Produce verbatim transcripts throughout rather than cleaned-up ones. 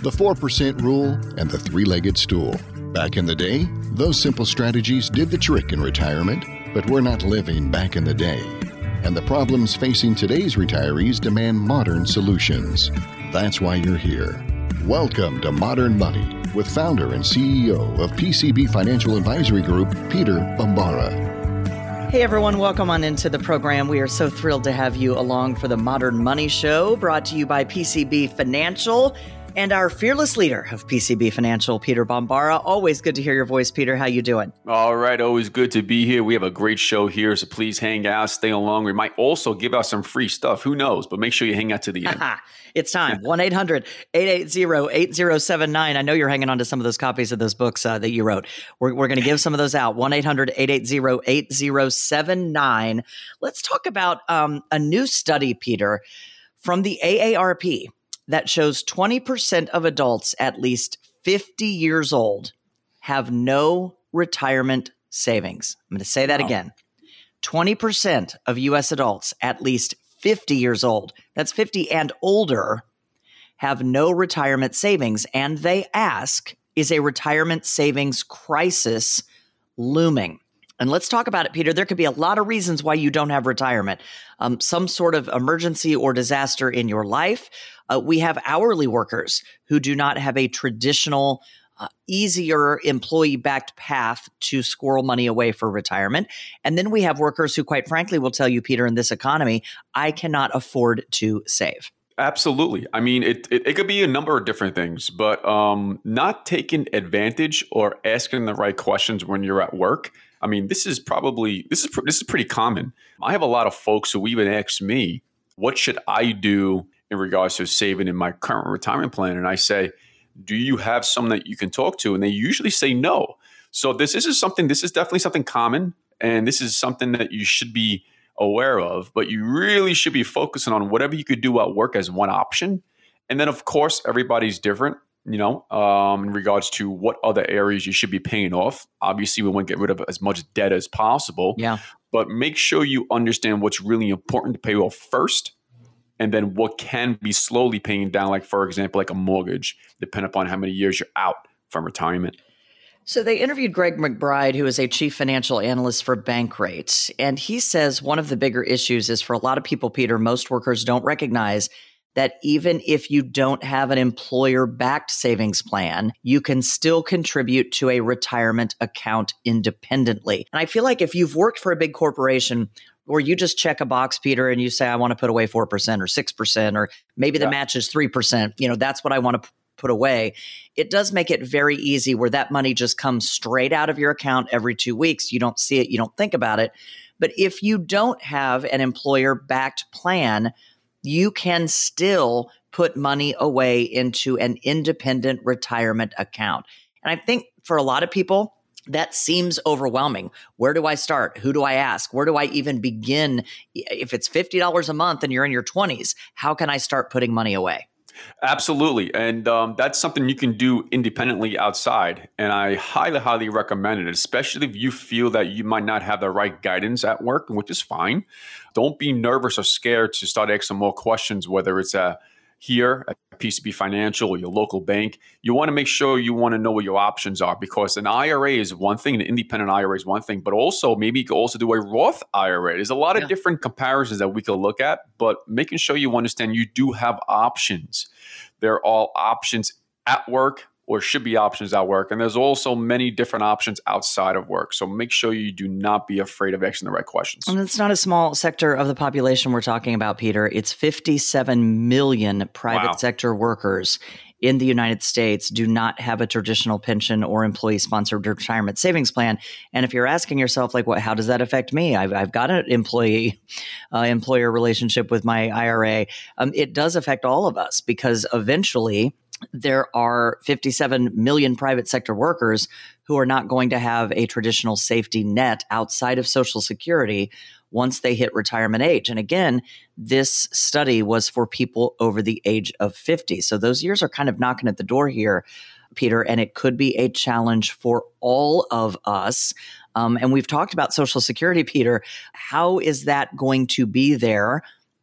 the four percent rule, and the three-legged stool. Back in the day, those simple strategies did the trick in retirement, but we're not living back in the day. And the problems facing today's retirees demand modern solutions. That's why you're here. Welcome to Modern Money with founder and C E O of P C B Financial Advisory Group, Peter Bambara. Hey everyone, welcome on into the program. We are so thrilled to have you along for the Modern Money Show, brought to you by P C B Financial and our fearless leader of P C B Financial, Peter Bambara. Always good to hear your voice, Peter. How you doing? All right, always good to be here. We have a great show here, so please hang out, stay along. We might also give out some free stuff. Who knows? But make sure you hang out to the end. It's time. one eight hundred eight eight zero eight zero seven nine. I know you're hanging on to some of those copies of those books uh, that you wrote. We're, we're going to give some of those out. one eight hundred eight eight zero eight zero seven nine. Let's talk about um, a new study, Peter, from the A A R P that shows twenty percent of adults at least fifty years old have no retirement savings. I'm going to say that wow. again. twenty percent of U S adults at least fifty years old, that's fifty and older, have no retirement savings. And they ask, is a retirement savings crisis looming? And let's talk about it, Peter. There could be a lot of reasons why you don't have retirement. Um, some sort of emergency or disaster in your life. Uh, we have hourly workers who do not have a traditional, uh, easier employee-backed path to squirrel money away for retirement. And then we have workers who, quite frankly, will tell you, Peter, in this economy, I cannot afford to save. Absolutely. I mean, it, it it could be a number of different things, but um, not taking advantage or asking the right questions when you're at work. I mean, this is probably, this is this is pretty common. I have a lot of folks who even ask me, what should I do in regards to saving in my current retirement plan? And I say, do you have someone that you can talk to? And they usually say no. So this, this is something, this is definitely something common. And this is something that you should be aware of, but you really should be focusing on whatever you could do at work as one option. And then, of course, everybody's different, you know, um, in regards to what other areas you should be paying off. Obviously, we want to get rid of as much debt as possible. Yeah. But make sure you understand what's really important to pay off first, and then what can be slowly paying down, like, for example, like a mortgage, depending upon how many years you're out from retirement. So they interviewed Greg McBride, who is a chief financial analyst for Bankrate. And he says one of the bigger issues is for a lot of people, Peter, most workers don't recognize that even if you don't have an employer-backed savings plan, you can still contribute to a retirement account independently. And I feel like if you've worked for a big corporation where you just check a box, Peter, and you say, I want to put away four percent or six percent, or maybe the yeah. match is three percent, you know, that's what I want to put away. It does make it very easy where that money just comes straight out of your account every two weeks. You don't see it. You don't think about it. But if you don't have an employer-backed plan, you can still put money away into an independent retirement account. And I think for a lot of people, that seems overwhelming. Where do I start? Who do I ask? Where do I even begin? If it's fifty dollars a month and you're in your twenties, how can I start putting money away? Absolutely. And um, that's something you can do independently outside. And I highly, highly recommend it, especially if you feel that you might not have the right guidance at work, which is fine. Don't be nervous or scared to start asking more questions, whether it's uh, here at P C B Financial or your local bank. You want to make sure you want to know what your options are, because an I R A is one thing, an independent I R A is one thing, but also maybe you could also do a Roth I R A. There's a lot of yeah. different comparisons that we could look at, but making sure you understand you do have options. There are all options at work, or should be options at work. And there's also many different options outside of work. So make sure you do not be afraid of asking the right questions. And it's not a small sector of the population we're talking about, Peter. It's fifty-seven million private wow. sector workers in the United States do not have a traditional pension or employee-sponsored retirement savings plan. And if you're asking yourself, like, what, how does that affect me? I've, I've got an employee, uh, employer relationship with my I R A. Um, it does affect all of us, because eventually there are fifty-seven million private sector workers who are not going to have a traditional safety net outside of Social Security once they hit retirement age. And again, this study was for people over the age of fifty. So those years are kind of knocking at the door here, Peter, and it could be a challenge for all of us. Um, and we've talked about Social Security, Peter. How is that going to be there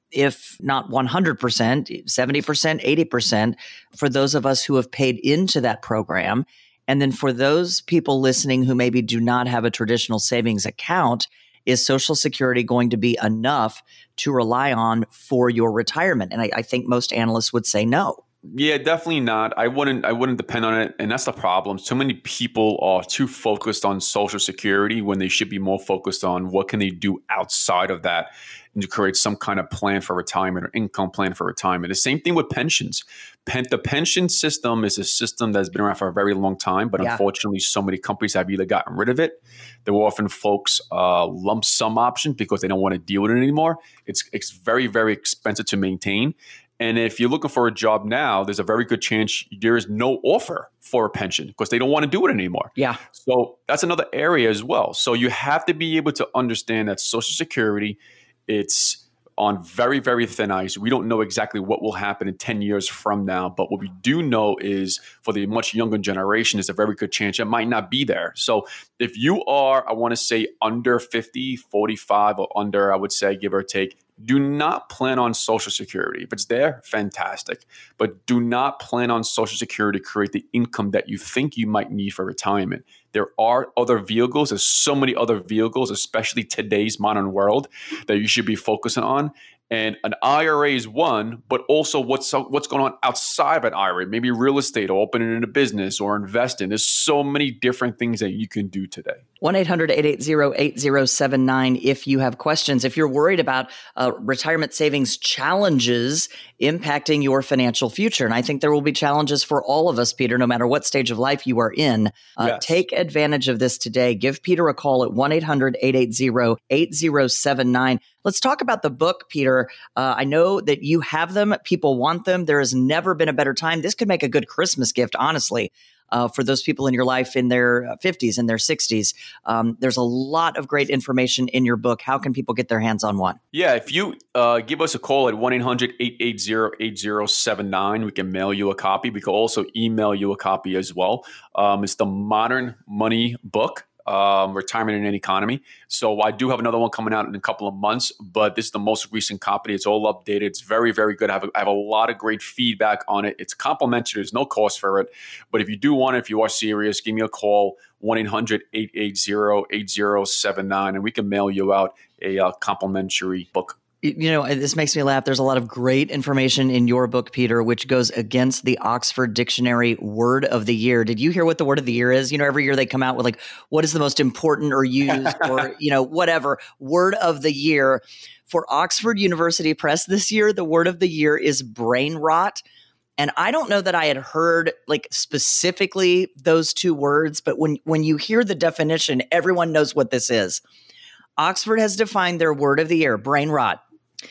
if not one hundred percent, seventy percent, eighty percent for those of us who have paid into that program. And then for those people listening who maybe do not have a traditional savings account, is Social Security going to be enough to rely on for your retirement? And I, I think most analysts would say no. Yeah, definitely not. I wouldn't I wouldn't depend on it. And that's the problem. So many people are too focused on Social Security when they should be more focused on what can they do outside of that and to create some kind of plan for retirement or income plan for retirement. The same thing with pensions. Pen, the pension system is a system that's been around for a very long time, but yeah. unfortunately, so many companies have either gotten rid of it. There were often folks uh, lump sum options because they don't want to deal with it anymore. It's it's very, very expensive to maintain. And if you're looking for a job now, there's a very good chance there is no offer for a pension because they don't want to do it anymore. Yeah. So that's another area as well. So you have to be able to understand that Social Security, it's on very, very thin ice. We don't know exactly what will happen in ten years from now. But what we do know is for the much younger generation, there's a very good chance it might not be there. So if you are, I want to say under fifty, forty-five or under, I would say, give or take, do not plan on Social Security. If it's there, fantastic. But do not plan on Social Security to create the income that you think you might need for retirement. There are other vehicles. There's so many other vehicles, especially today's modern world, that you should be focusing on. And an I R A is one, but also what's what's going on outside of an I R A, maybe real estate or opening a business or investing. There's so many different things that you can do today. one eight hundred eight eight zero eight zero seven nine if you have questions. If you're worried about uh, retirement savings challenges impacting your financial future, and I think there will be challenges for all of us, Peter, no matter what stage of life you are in, uh, yes. take advantage of this today. Give Peter a call at one eight hundred eight eight zero eight zero seven nine. Let's talk about the book, Peter. Uh, I know that you have them. People want them. There has never been a better time. This could make a good Christmas gift, honestly. Uh, for those people in your life in their fifties and their sixties. Um, there's a lot of great information in your book. How can people get their hands on one? Yeah, if you uh, give us a call at one eight hundred eight eight zero eight zero seven nine, we can mail you a copy. We can also email you a copy as well. Um, it's the Modern Money Book. Um, retirement in an economy. So I do have another one coming out in a couple of months, but this is the most recent copy. It's all updated. It's very, very good. I have, a, I have a lot of great feedback on it. It's complimentary. There's no cost for it. But if you do want it, if you are serious, give me a call, one eight hundred eight eight zero eight zero seven nine, and we can mail you out a uh, complimentary book. You know, this makes me laugh. There's a lot of great information in your book, Peter, which goes against the Oxford Dictionary word of the year. Did you hear what the word of the year is? You know, every year they come out with like, what is the most important or used or, you know, whatever word of the year. For Oxford University Press this year, the word of the year is brain rot. And I don't know that I had heard like specifically those two words, but when, when you hear the definition, everyone knows what this is. Oxford has defined their word of the year, brain rot,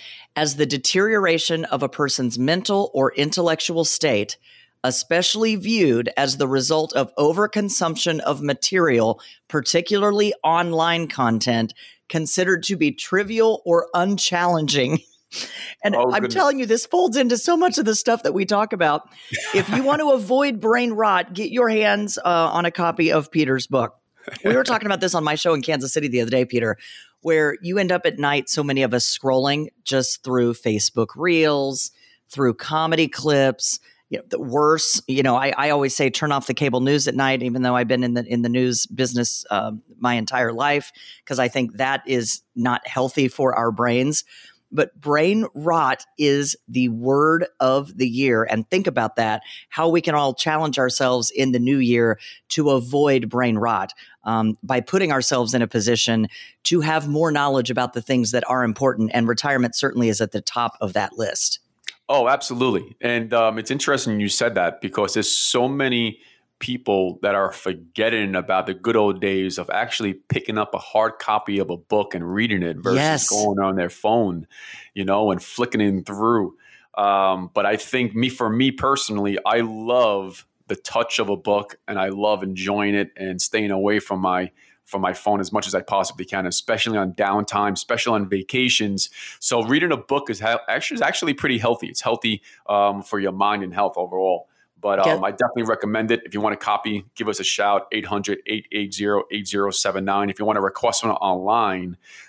as the deterioration of a person's mental or intellectual state, especially viewed as the result of overconsumption of material, particularly online content, considered to be trivial or unchallenging. And oh, I'm goodness. telling you, this folds into so much of the stuff that we talk about. If you want to avoid brain rot, get your hands uh, on a copy of Peter's book. We were talking about this on my show in Kansas City the other day, Peter, where you end up at night, so many of us scrolling just through Facebook Reels, through comedy clips. You know, the worse, you know, I, I always say turn off the cable news at night, even though I've been in the in the news business um, my entire life, because I think that is not healthy for our brains. But brain rot is the word of the year. And think about that, how we can all challenge ourselves in the new year to avoid brain rot um, by putting ourselves in a position to have more knowledge about the things that are important. And retirement certainly is at the top of that list. Oh, absolutely. And um, it's interesting you said that because there's so many people that are forgetting about the good old days of actually picking up a hard copy of a book and reading it versus yes. going on their phone, you know, and flicking it through. Um, but I think me, for me personally, I love the touch of a book and I love enjoying it and staying away from my from my phone as much as I possibly can, especially on downtime, especially on vacations. So reading a book is ha- actually is actually pretty healthy. It's healthy um, for your mind and health overall. But um, I definitely recommend it. If you want a copy, give us a shout, eight hundred eight eight zero eight zero seven nine. If you want to request one online,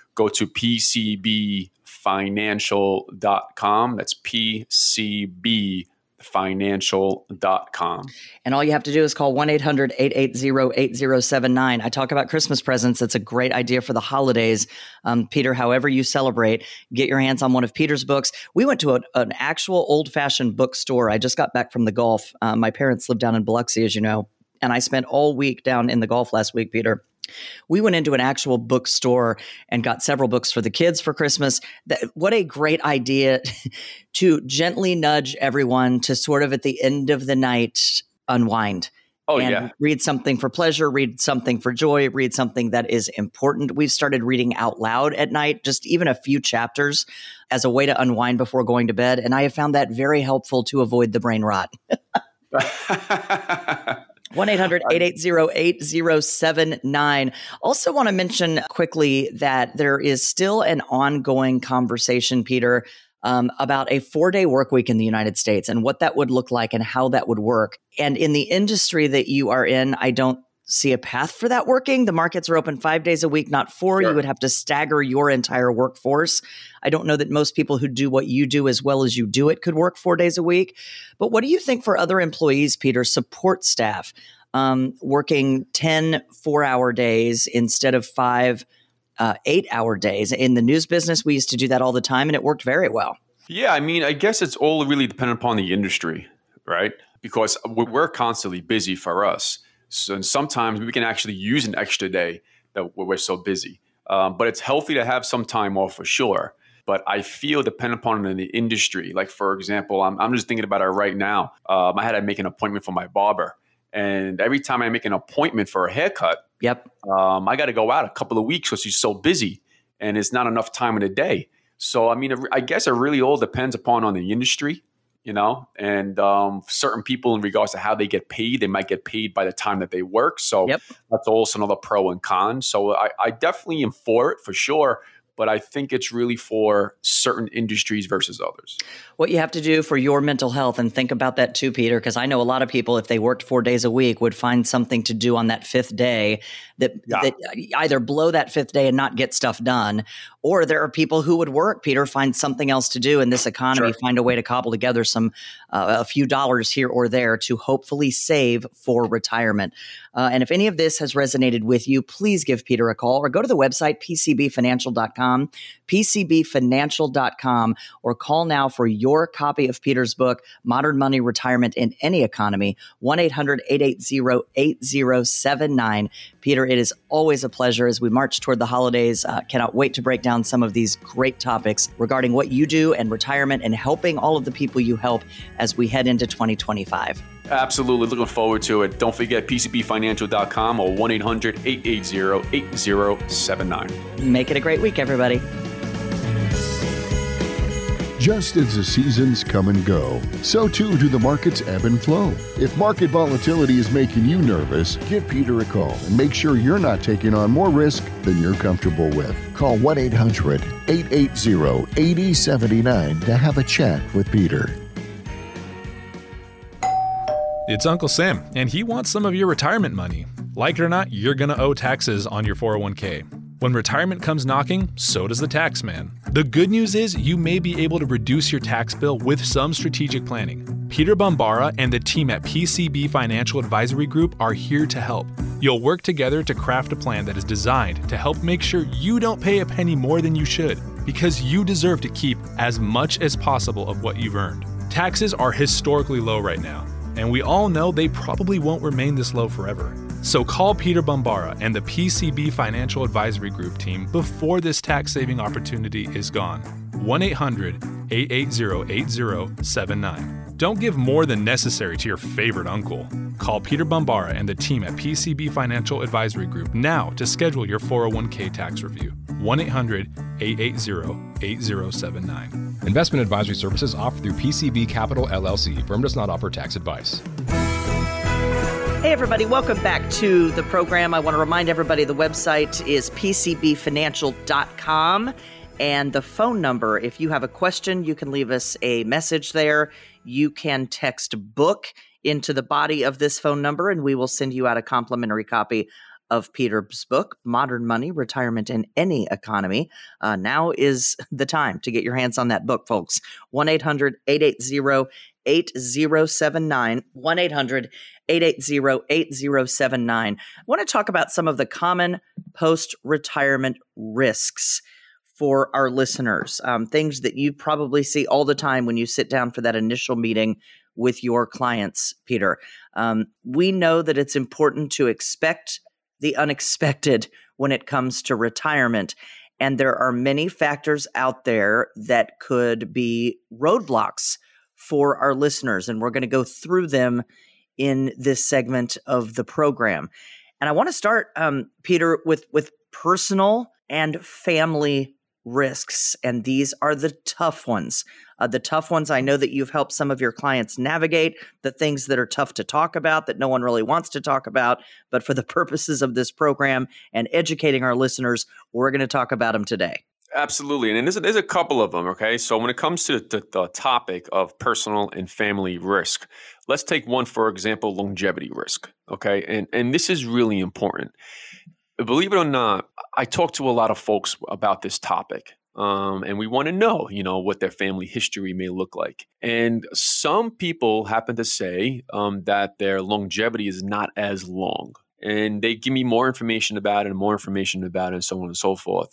go to P C B financial dot com. That's P C B financial dot com. And all you have to do is call one eight hundred eight eight zero eight zero seven nine. I talk about Christmas presents. It's a great idea for the holidays. Um, Peter, however you celebrate, get your hands on one of Peter's books. We went to a, an actual old-fashioned bookstore. I just got back from the Gulf. Uh, my parents live down in Biloxi, as you know, and I spent all week down in the Gulf last week, Peter. We went into an actual bookstore and got several books for the kids for Christmas. That, what a great idea to gently nudge everyone to sort of at the end of the night unwind. Oh, and yeah. Read something for pleasure, read something for joy, read something that is important. We've started reading out loud at night, just even a few chapters as a way to unwind before going to bed. And I have found that very helpful to avoid the brain rot. one eight hundred eight eight zero eight zero seven nine. Also want to mention quickly that there is still an ongoing conversation, Peter, um, about a four-day work week in the United States and what that would look like and how that would work. And in the industry that you are in, I don't see a path for that working. The markets are open five days a week, not four. Sure. You would have to stagger your entire workforce. I don't know that most people who do what you do as well as you do it could work four days a week. But what do you think for other employees, Peter, support staff, um, working ten four-hour days instead of five uh, eight-hour days? In the news business, we used to do that all the time, and it worked very well. Yeah, I mean, I guess it's all really dependent upon the industry, right? Because we're constantly busy for us. So, and sometimes we can actually use an extra day that we're so busy. Um, but it's healthy to have some time off for sure. But I feel dependent upon the industry. Like, for example, I'm, I'm just thinking about it right now. Um, I had to make an appointment for my barber. And every time I make an appointment for a haircut, yep, um, I got to go out a couple of weeks because he's so busy and it's not enough time in the day. So, I mean, I guess it really all depends upon on the industry. You know, and um, certain people in regards to how they get paid, they might get paid by the time that they work. So yep. That's also another pro and con. So I, I definitely am for it for sure. But I think it's really for certain industries versus others. What you have to do for your mental health, and think about that too, Peter, because I know a lot of people, if they worked four days a week, would find something to do on that fifth day that, yeah. that either blow that fifth day and not get stuff done, or there are people who would work, Peter, find something else to do in this economy, sure. find a way to cobble together some uh, a few dollars here or there to hopefully save for retirement. Uh, and if any of this has resonated with you, please give Peter a call or go to the website, P C B financial dot com, P C B financial dot com, or call now for your copy of Peter's book, Modern Money Retirement in Any Economy, one eight hundred eight eight zero eight zero seven nine. Peter, it is always a pleasure as we march toward the holidays. Uh, cannot wait to break down some of these great topics regarding what you do and retirement and helping all of the people you help as we head into twenty twenty-five. Absolutely. Looking forward to it. Don't forget P C B financial dot com or one eight hundred eight eight zero eight zero seven nine. Make it a great week, everybody. Just as the seasons come and go, so too do the markets ebb and flow. If market volatility is making you nervous, give Peter a call and make sure you're not taking on more risk than you're comfortable with. Call one eight hundred eight eight zero eight zero seven nine to have a chat with Peter. It's Uncle Sam, and he wants some of your retirement money. Like it or not, you're going to owe taxes on your four oh one k. When retirement comes knocking, so does the tax man. The good news is you may be able to reduce your tax bill with some strategic planning. Peter Bombara and the team at P C B Financial Advisory Group are here to help. You'll work together to craft a plan that is designed to help make sure you don't pay a penny more than you should, because you deserve to keep as much as possible of what you've earned. Taxes are historically low right now, and we all know they probably won't remain this low forever. So call Peter Bombara and the P C B Financial Advisory Group team before this tax-saving opportunity is gone. one eight hundred eight eight zero eight zero seven nine. Don't give more than necessary to your favorite uncle. Call Peter Bombara and the team at P C B Financial Advisory Group now to schedule your four oh one k tax review. one eight hundred eight eight zero eight zero seven nine. Investment advisory services offered through P C B Capital L L C. Firm does not offer tax advice. Hey, everybody. Welcome back to the program. I want to remind everybody the website is P C B financial dot com. And the phone number, if you have a question, you can leave us a message there. You can text book into the body of this phone number, and we will send you out a complimentary copy of Peter's book, Modern Money, Retirement in Any Economy. Uh, now is the time to get your hands on that book, folks. one eight hundred eight eight zero eight zero seven nine, one eight hundred eight eight zero eight zero seven nine. I want to talk about some of the common post-retirement risks for our listeners, um, things that you probably see all the time when you sit down for that initial meeting with your clients, Peter. Um, we know that it's important to expect the unexpected when it comes to retirement. And there are many factors out there that could be roadblocks for our listeners. And we're going to go through them in this segment of the program. And I want to start, um, Peter, with, with personal and family risks. And these are the tough ones. Uh, the tough ones, I know that you've helped some of your clients navigate, the things that are tough to talk about, that no one really wants to talk about. But for the purposes of this program and educating our listeners, we're going to talk about them today. Absolutely. And there's a, there's a couple of them, okay? So when it comes to the, the topic of personal and family risk, let's take one, for example, longevity risk, okay? And, and this is really important. Believe it or not, I talk to a lot of folks about this topic, um, and we want to know, you know, what their family history may look like. And some people happen to say um, that their longevity is not as long, and they give me more information about it and more information about it and so on and so forth.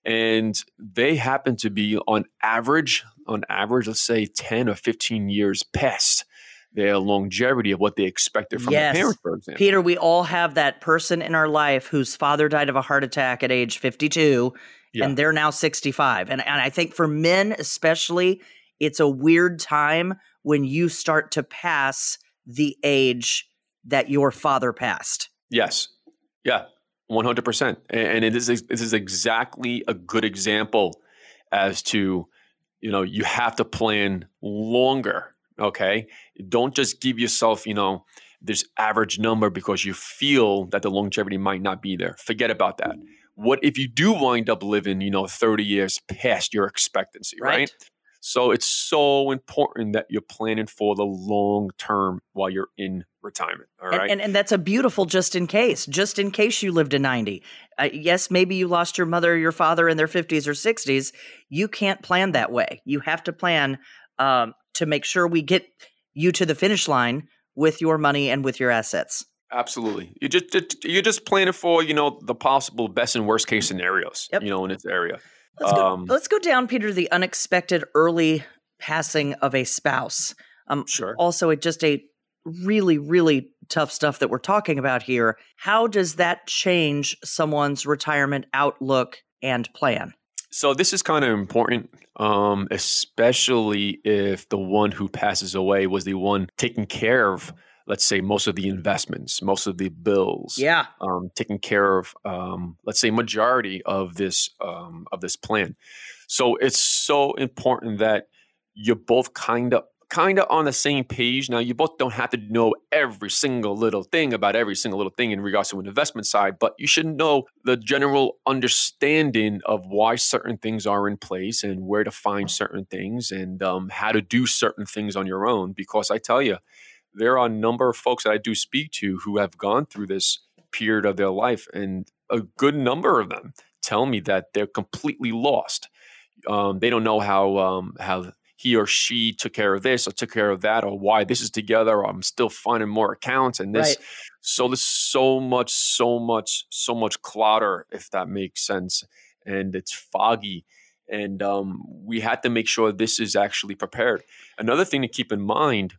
And they happen to be on average, on average, let's say ten or fifteen years past their longevity of what they expected from yes. their parents, for example. Peter, we all have that person in our life whose father died of a heart attack at age fifty-two, yeah. and they're now sixty-five. And, and I think for men especially, it's a weird time when you start to pass the age that your father passed. Yes. Yeah. one hundred percent. And it is, this is exactly a good example as to, you know, you have to plan longer, okay? Don't just give yourself, you know, this average number because you feel that the longevity might not be there. Forget about that. What if you do wind up living, you know, thirty years past your expectancy, right? right? So it's so important that you're planning for the long term while you're in retirement. All right. And, and, and that's a beautiful just in case, just in case you lived to ninety. Uh, yes, maybe you lost your mother or your father in their fifties or sixties. You can't plan that way. You have to plan um, to make sure we get you to the finish line with your money and with your assets. Absolutely. You just, you're just planning for, you know, the possible best and worst case scenarios, yep. you know, in this area. Let's go, um, let's go down, Peter, the unexpected early passing of a spouse. Um, sure. Also, it just a really, really tough stuff that we're talking about here. How does that change someone's retirement outlook and plan? So this is kind of important, um, especially if the one who passes away was the one taking care of, let's say, most of the investments, most of the bills, yeah, um, taking care of, um, let's say, majority of this um, of this plan. So it's so important that you're both kind of kind of on the same page. Now, you both don't have to know every single little thing about every single little thing in regards to an investment side, but you should know the general understanding of why certain things are in place and where to find certain things and um, how to do certain things on your own. Because I tell you, there are a number of folks that I do speak to who have gone through this period of their life, and a good number of them tell me that they're completely lost. Um, they don't know how um, how he or she took care of this or took care of that, or why this is together, or I'm still finding more accounts and this. Right. So there's so much, so much, so much clutter, if that makes sense, and it's foggy. And um, we had to make sure this is actually prepared. Another thing to keep in mind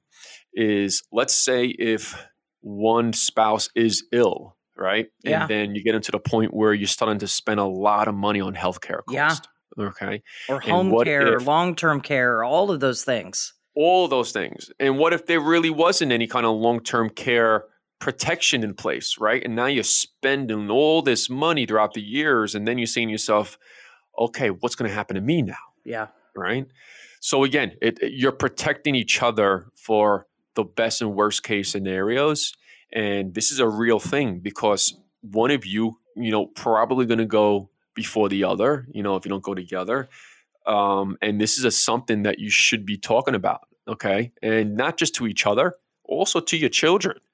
is, let's say if one spouse is ill, right? Yeah. And then you get into the point where you're starting to spend a lot of money on healthcare costs. Yeah. Okay. Or home care, or long-term care, all of those things. All of those things. And what if there really wasn't any kind of long-term care protection in place, right? And now you're spending all this money throughout the years, and then you're saying to yourself, okay, what's going to happen to me now? Yeah. Right? So again, it, it, you're protecting each other for the best and worst case scenarios. And this is a real thing because one of you, you know, probably going to go before the other, you know, if you don't go together. Um, and this is a, something that you should be talking about. Okay. And not just to each other, also to your children,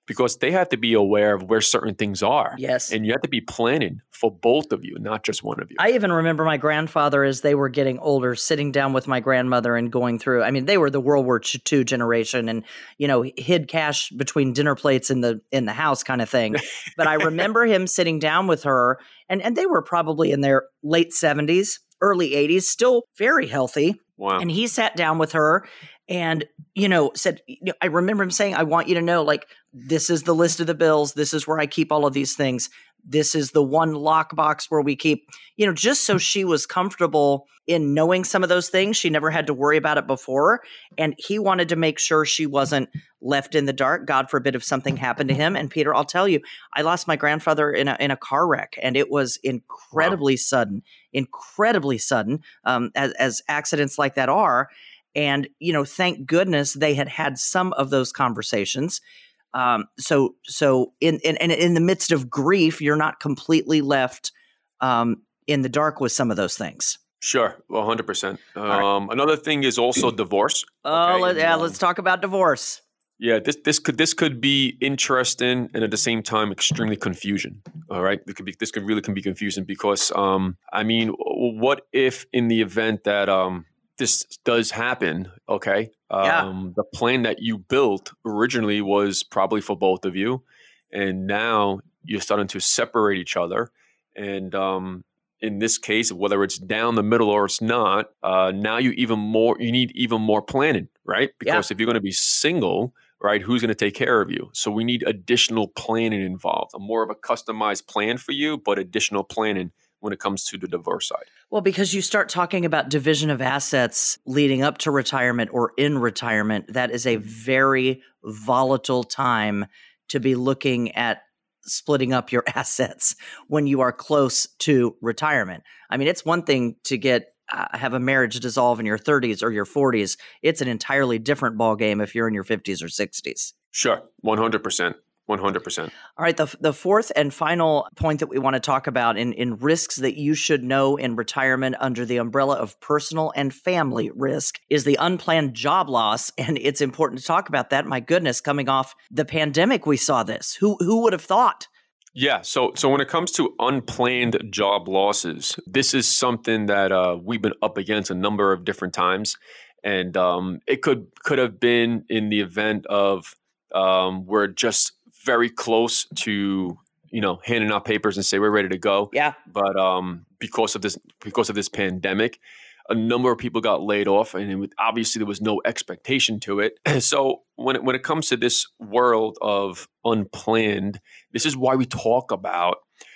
because they have to be aware of where certain things are. Yes. And you have to be planning for both of you, not just one of you. I even remember my grandfather, as they were getting older, sitting down with my grandmother and going through, I mean, they were the World War Two generation and, you know, hid cash between dinner plates in the in the house kind of thing. But I remember him sitting down with her, and, and they were probably in their late seventies, early eighties, still very healthy. Wow. And he sat down with her and, you know, said, you know, I remember him saying, I want you to know, like, this is the list of the bills. This is where I keep all of these things. This is the one lockbox where we keep, you know, just so she was comfortable in knowing some of those things. She never had to worry about it before. And he wanted to make sure she wasn't left in the dark. God forbid if something happened to him. And Peter, I'll tell you, I lost my grandfather in a, in a car wreck, and it was incredibly wow. sudden, incredibly sudden, um, as, as accidents like that are. And, you know, thank goodness they had had some of those conversations. Um, so, so in, in, in the midst of grief, you're not completely left, um, in the dark with some of those things. Sure. Well, one hundred percent. Um, right. Another thing is also divorce. Oh, okay? let, yeah. Um, Let's talk about divorce. Yeah, this this could this could be interesting and at the same time extremely confusing. All right, it could be this could really can be confusing because um, I mean, what if in the event that um, this does happen, okay? Um, yeah. The plan that you built originally was probably for both of you, and now you're starting to separate each other. And um, in this case, whether it's down the middle or it's not, uh, now you even more you need even more planning, right? Because yeah. if you're going to be single, right, who's going to take care of you? So we need additional planning involved, a more of a customized plan for you, but additional planning when it comes to the divorce side. Well, because you start talking about division of assets leading up to retirement or in retirement, that is a very volatile time to be looking at splitting up your assets when you are close to retirement. I mean, it's one thing to get uh, have a marriage dissolve in your thirties or your forties. It's an entirely different ballgame if you're in your fifties or sixties. Sure, one hundred percent. one hundred percent. All right. The, the fourth and final point that we want to talk about in, in risks that you should know in retirement under the umbrella of personal and family risk is the unplanned job loss. And it's important to talk about that. My goodness, coming off the pandemic, we saw this. Who who would have thought? Yeah. So so when it comes to unplanned job losses, this is something that uh, we've been up against a number of different times. And um, it could could have been in the event of um, we're just very close to, you know, handing out papers and say we're ready to go. Yeah. But um, because of this, because of this pandemic, a number of people got laid off, and it was, obviously there was no expectation to it. So when it, when it comes to this world of unplanned, this is why we talk about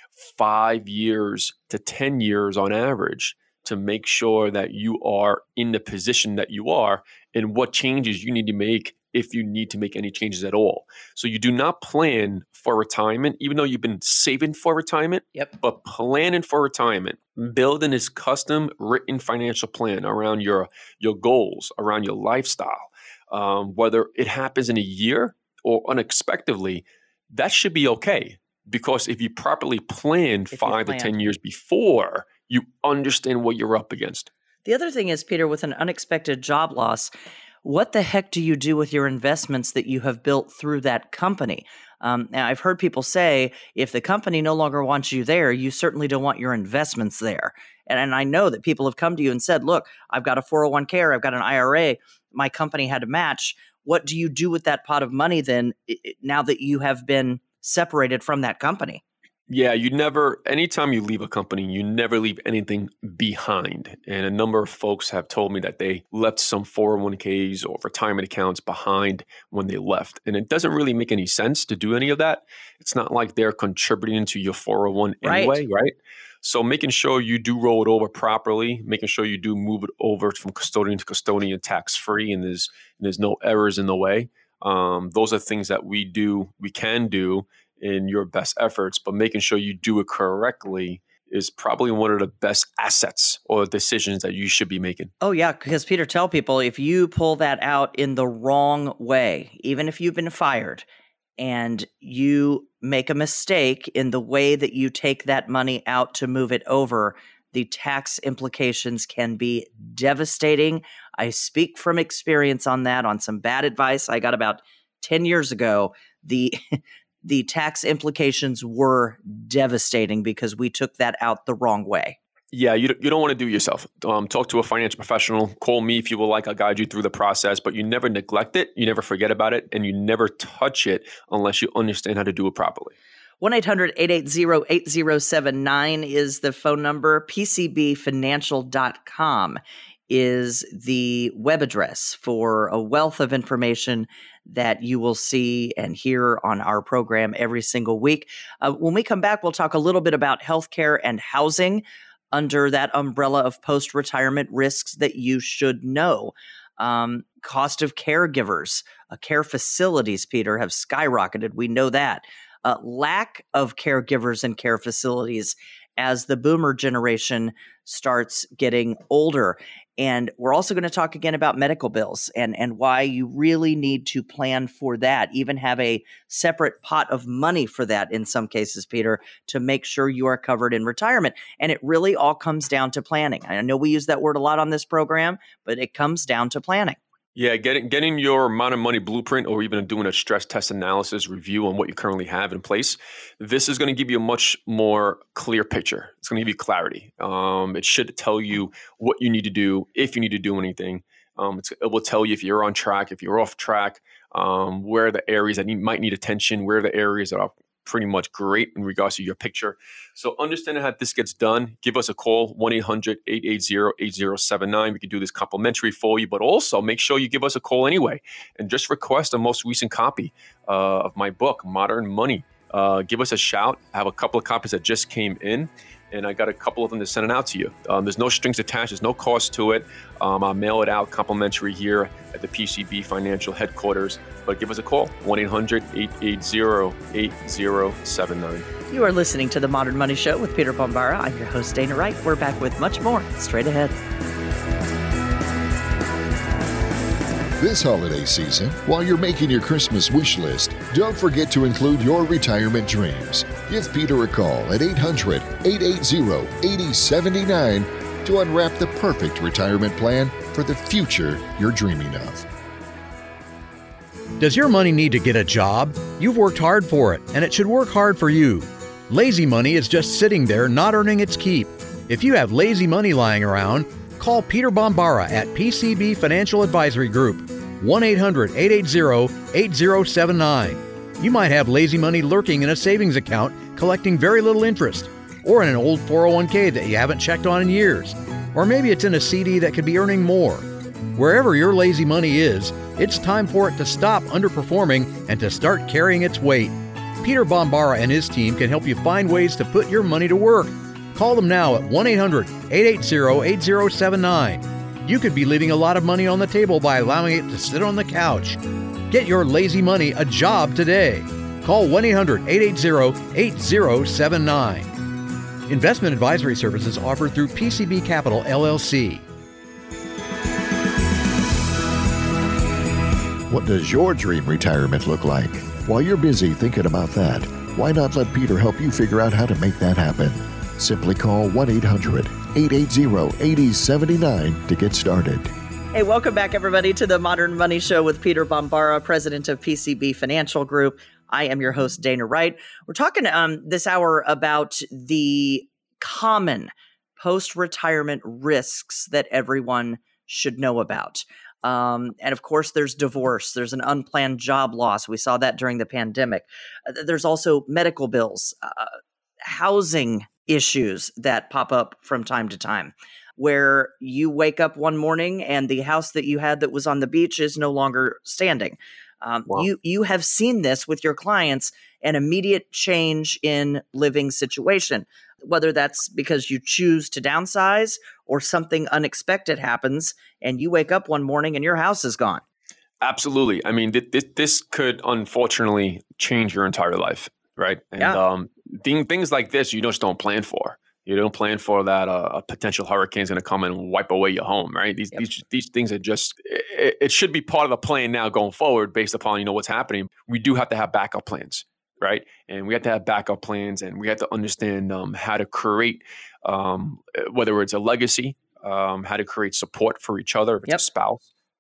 five years to ten years on average to make sure that you are in the position that you are and what changes you need to make if you need to make any changes at all. So you do not plan for retirement, even though you've been saving for retirement, yep. but planning for retirement, building this custom written financial plan around your, your goals, around your lifestyle, um, whether it happens in a year or unexpectedly, that should be okay. Because if you properly plan if five plan. to ten years before, you understand what you're up against. The other thing is, Peter, with an unexpected job loss, what the heck do you do with your investments that you have built through that company? Um, now, I've heard people say, if the company no longer wants you there, you certainly don't want your investments there. And, and I know that people have come to you and said, look, I've got a four oh one k or I've got an I R A. My company had to match. What do you do with that pot of money then now that you have been separated from that company? Yeah, you never, anytime you leave a company, you never leave anything behind. And a number of folks have told me that they left some four oh one k's or retirement accounts behind when they left. And it doesn't really make any sense to do any of that. It's not like they're contributing to your four oh one anyway, right? right? So making sure you do roll it over properly, making sure you do move it over from custodian to custodian tax-free, and there's, and there's no errors in the way. Um, those are things that we do, we can do in your best efforts, but making sure you do it correctly is probably one of the best assets or decisions that you should be making. Oh, yeah, because Peter, tell people, if you pull that out in the wrong way, even if you've been fired, and you make a mistake in the way that you take that money out to move it over, the tax implications can be devastating. I speak from experience on that, on some bad advice I got about ten years ago, the the tax implications were devastating because we took that out the wrong way. Yeah, you, you don't want to do it yourself. Um, talk to a financial professional. Call me if you would like. I'll guide you through the process. But you never neglect it. You never forget about it. And you never touch it unless you understand how to do it properly. one eight hundred eight eight zero eight zero seven nine is the phone number. P C B financial dot com is the web address for a wealth of information that you will see and hear on our program every single week. Uh, when we come back, we'll talk a little bit about healthcare and housing under that umbrella of post-retirement risks that you should know. Um, cost of caregivers, uh, care facilities, Peter, have skyrocketed. We know that. Uh, lack of caregivers and care facilities as the boomer generation starts getting older. And we're also going to talk again about medical bills and, and why you really need to plan for that, even have a separate pot of money for that in some cases, Peter, to make sure you are covered in retirement. And it really all comes down to planning. I know we use that word a lot on this program, but it comes down to planning. Yeah, getting getting your amount of money blueprint or even doing a stress test analysis review on what you currently have in place. This is going to give you a much more clear picture. It's going to give you clarity. Um, it should tell you what you need to do, if you need to do anything. Um, it's, it will tell you if you're on track, if you're off track, um, where are the areas that need, might need attention, where are the areas that are pretty much great in regards to your picture. So understanding how this gets done, give us a call, one eight hundred eight eight zero eight zero seven nine. We can do this complimentary for you, but also make sure you give us a call anyway and just request a most recent copy uh, of my book, Modern Money. Uh, give us a shout. I have a couple of copies that just came in, and I got a couple of them to send it out to you. Um, there's no strings attached. There's no cost to it. Um, I'll mail it out complimentary here at the P C B Financial headquarters. But give us a call, one eight hundred eight eight zero eight zero seven nine. You are listening to The Modern Money Show with Peter Bombara. I'm your host, Dana Wright. We're back with much more straight ahead. This holiday season, while you're making your Christmas wish list, don't forget to include your retirement dreams. Give Peter a call at eight hundred eight eight zero eight zero seven nine to unwrap the perfect retirement plan for the future you're dreaming of. Does your money need to get a job? You've worked hard for it, and it should work hard for you. Lazy money is just sitting there not earning its keep. If you have lazy money lying around, call Peter Bombara at P C B Financial Advisory Group, one eight hundred eight eight zero eight zero seven nine. You might have lazy money lurking in a savings account collecting very little interest, or in an old four oh one k that you haven't checked on in years, or maybe it's in a C D that could be earning more. Wherever your lazy money is, it's time for it to stop underperforming and to start carrying its weight. Peter Bombara and his team can help you find ways to put your money to work. Call them now at one eight hundred eight eight zero eight zero seven nine. You could be leaving a lot of money on the table by allowing it to sit on the couch. Get your lazy money a job today. Call one eight hundred eight eight zero eight zero seven nine. Investment advisory services offered through P C B Capital, L L C. What does your dream retirement look like? While you're busy thinking about that, why not let Peter help you figure out how to make that happen? Simply call one eight hundred eight eight zero eight zero seven nine to get started. Hey, welcome back, everybody, to the Modern Money Show with Peter Bombara, president of P C B Financial Group. I am your host, Dana Wright. We're talking um, this hour about the common post-retirement risks that everyone should know about. Um, and of course, there's divorce. There's an unplanned job loss. We saw that during the pandemic. Uh, there's also medical bills, uh, housing issues that pop up from time to time, where you wake up one morning and the house that you had that was on the beach is no longer standing. Um, wow. You you have seen this with your clients, an immediate change in living situation, whether that's because you choose to downsize or something unexpected happens and you wake up one morning and your house is gone. Absolutely. I mean, th- th- this could unfortunately change your entire life, right? And yeah. um, th- things like this, you just don't plan for. You don't plan for that uh, a potential hurricane is going to come and wipe away your home, right? These yep. these these things are just it, it should be part of the plan now going forward based upon, you know, what's happening. We do have to have backup plans, right? And we have to have backup plans, and we have to understand um, how to create, um, whether it's a legacy, um, how to create support for each other, if it's yep. a spouse,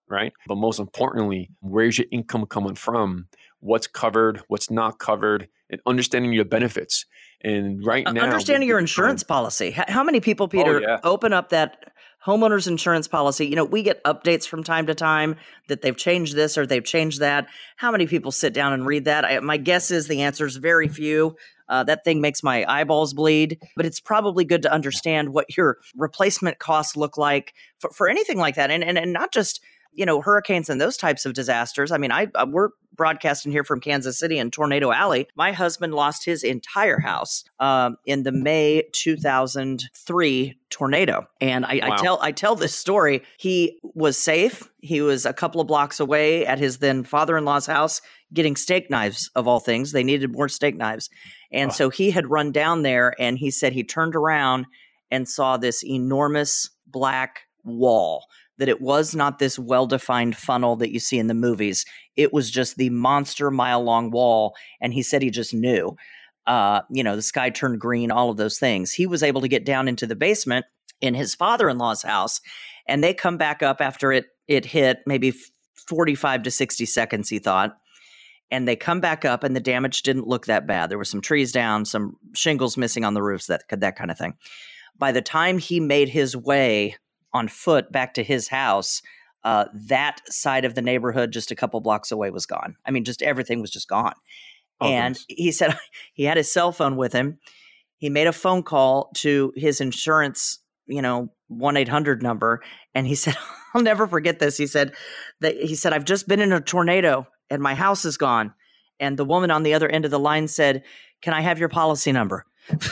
right? But most importantly, where's your income coming from? What's covered, what's not covered, and understanding your benefits. And right Uh, now, understanding your with- insurance policy. H- How many people, Peter, yeah. open up that homeowner's insurance policy? You know, we get updates from time to time that they've changed this or they've changed that. How many people sit down and read that? I, my guess is the answer is very few. Uh, that thing makes my eyeballs bleed, but it's probably good to understand what your replacement costs look like for, for anything like that. And, and, and not just, you know, hurricanes and those types of disasters. I mean, I, I we're broadcasting here from Kansas City in Tornado Alley. My husband lost his entire house um, in the May two thousand three tornado. And I, Wow. I tell I tell this story. He was safe. He was a couple of blocks away at his then father-in-law's house getting steak knives, of all things. They needed more steak knives. And Oh. so he had run down there, and he said he turned around and saw this enormous black wall, that it was not this well-defined funnel that you see in the movies. It was just the monster mile-long wall, and he said he just knew. Uh, you know, the sky turned green, all of those things. He was able to get down into the basement in his father-in-law's house, and they come back up after it it hit, maybe forty-five to sixty seconds, he thought. And they come back up, and the damage didn't look that bad. There were some trees down, some shingles missing on the roofs, that that kind of thing. By the time he made his way on foot back to his house, uh, that side of the neighborhood just a couple blocks away was gone. I mean, just everything was just gone. Oh, And goodness. he said he had his cell phone with him. He made a phone call to his insurance, you know, one eight hundred number. And he said, I'll never forget this. He said that he said, I've just been in a tornado and my house is gone. And the woman on the other end of the line said, can I have your policy number?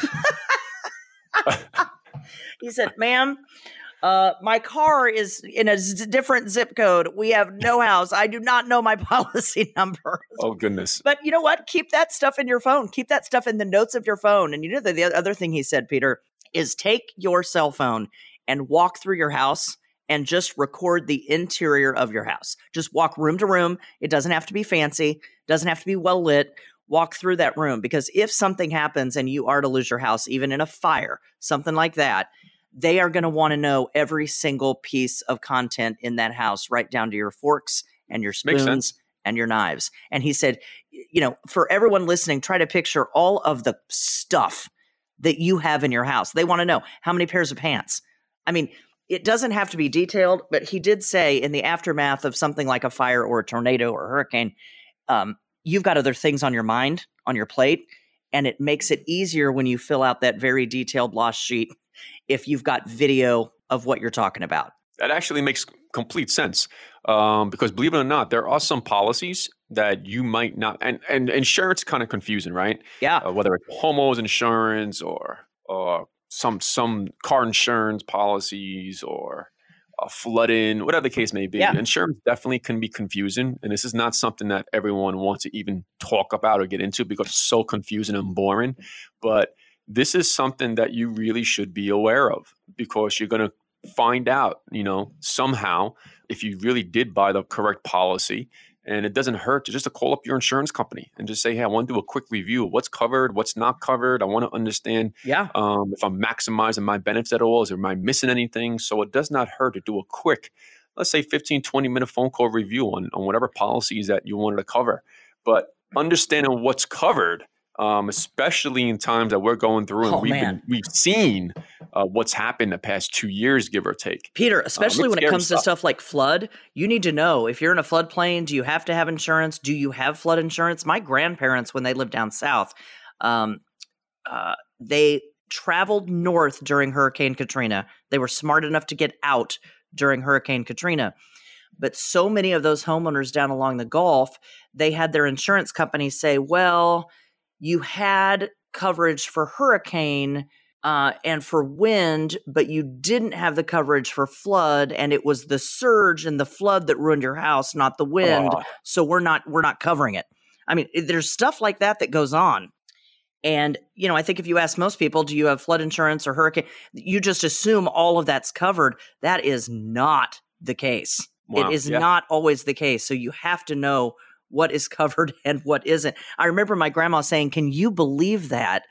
He said, ma'am, uh, my car is in a z- different zip code. We have no house. I do not know my policy number. Oh, goodness. But you know what? Keep that stuff in your phone. Keep that stuff in the notes of your phone. And you know, the, the other thing he said, Peter, is take your cell phone and walk through your house and just record the interior of your house. Just walk room to room. It doesn't have to be fancy. Doesn't have to be well lit. Walk through that room, because if something happens and you are to lose your house, even in a fire, something like that, they are going to want to know every single piece of content in that house, right down to your forks and your Makes spoons sense. and your knives. And he said, you know, for everyone listening, try to picture all of the stuff that you have in your house. They want to know how many pairs of pants. I mean, it doesn't have to be detailed, but he did say in the aftermath of something like a fire or a tornado or a hurricane, um, you've got other things on your mind, on your plate, and it makes it easier when you fill out that very detailed loss sheet if you've got video of what you're talking about. That actually makes complete sense, um, because believe it or not, there are some policies that you might not, and, and insurance kind of confusing, right? Yeah. Uh, whether it's homeowners insurance or or some some car insurance policies or uh, flooding, whatever the case may be. Yeah. Insurance definitely can be confusing, and this is not something that everyone wants to even talk about or get into because it's so confusing and boring. But this is something that you really should be aware of, because you're going to find out, you know, somehow if you really did buy the correct policy. And it doesn't hurt to just to call up your insurance company and just say, hey, I want to do a quick review of what's covered, what's not covered. I want to understand Yeah. um, if I'm maximizing my benefits at all. Is there, am I missing anything? So it does not hurt to do a quick, let's say fifteen, twenty minute phone call review on, on whatever policies that you wanted to cover. But understanding what's covered, um, especially in times that we're going through and Oh, we've, man. been, we've seen uh, what's happened the past two years, give or take. Peter, especially it's when it scary comes to stuff. stuff like flood, you need to know if you're in a floodplain, do you have to have insurance? Do you have flood insurance? My grandparents, when they lived down south, um, uh, they traveled north during Hurricane Katrina. They were smart enough to get out during Hurricane Katrina. But so many of those homeowners down along the Gulf, they had their insurance companies say, well, you had coverage for hurricane uh, and for wind, but you didn't have the coverage for flood, and it was the surge and the flood that ruined your house, not the wind. Oh. So we're not we're not covering it. I mean, there's stuff like that that goes on. And, you know, I think if you ask most people, do you have flood insurance or hurricane? You just assume all of that's covered. That is not the case. Wow. It is Yeah. not always the case. So you have to know what is covered and what isn't. I remember my grandma saying, can you believe that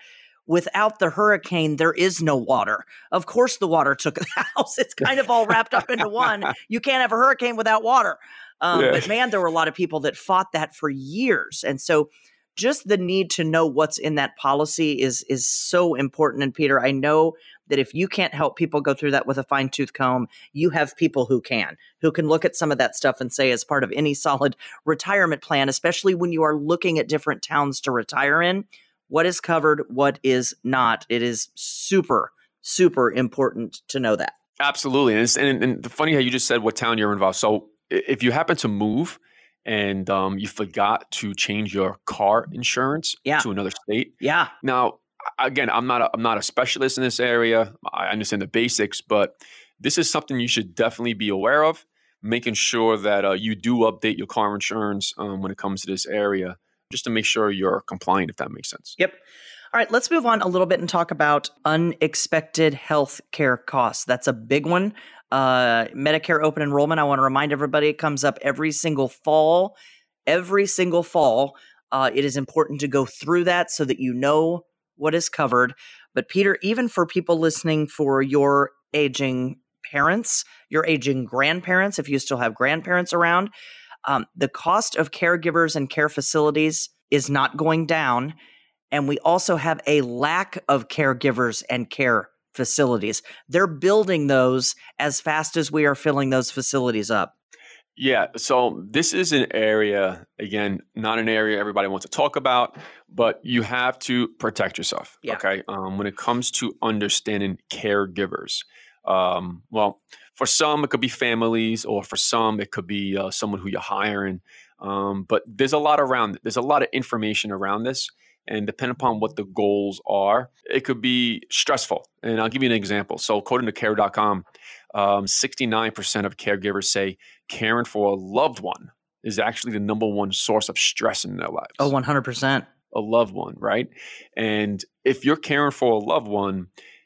without the hurricane, there is no water. Of course, the water took the house. It's kind of all wrapped up into one. You can't have a hurricane without water. Um, yeah. But man, there were a lot of people that fought that for years. And so just the need to know what's in that policy is is so important. And Peter, I know that if you can't help people go through that with a fine tooth comb, you have people who can, who can look at some of that stuff and say, as part of any solid retirement plan, especially when you are looking at different towns to retire in, what is covered, what is not. It is super, super important to know that. Absolutely. And, it's, and, and funny how you just said what town you're involved. So if you happen to move and um, you forgot to change your car insurance yeah. to another state. Yeah. Now, again, I'm not a, I'm not a specialist in this area. I understand the basics, but this is something you should definitely be aware of, making sure that uh, you do update your car insurance um, when it comes to this area, just to make sure you're compliant, if that makes sense. Yep. All right, let's move on a little bit and talk about unexpected health care costs. That's a big one. Uh, Medicare open enrollment, I want to remind everybody, it comes up every single fall. Every single fall. Uh, it is important to go through that so that you know what is covered. But Peter, even for people listening, for your aging parents, your aging grandparents, if you still have grandparents around, um, the cost of caregivers and care facilities is not going down. And we also have a lack of caregivers and care facilities. They're building those as fast as we are filling those facilities up. Yeah. So this is an area, again, not an area everybody wants to talk about, but you have to protect yourself. Yeah. Okay. Um, when it comes to understanding caregivers, um, well, for some, it could be families, or for some, it could be uh, someone who you're hiring. Um, but there's a lot around it. There's a lot of information around this. And depending upon what the goals are, it could be stressful. And I'll give you an example. So according to care dot com, um, sixty-nine percent of caregivers say caring for a loved one is actually the number one source of stress in their lives. Oh, one hundred percent. A loved one, right? And if you're caring for a loved one,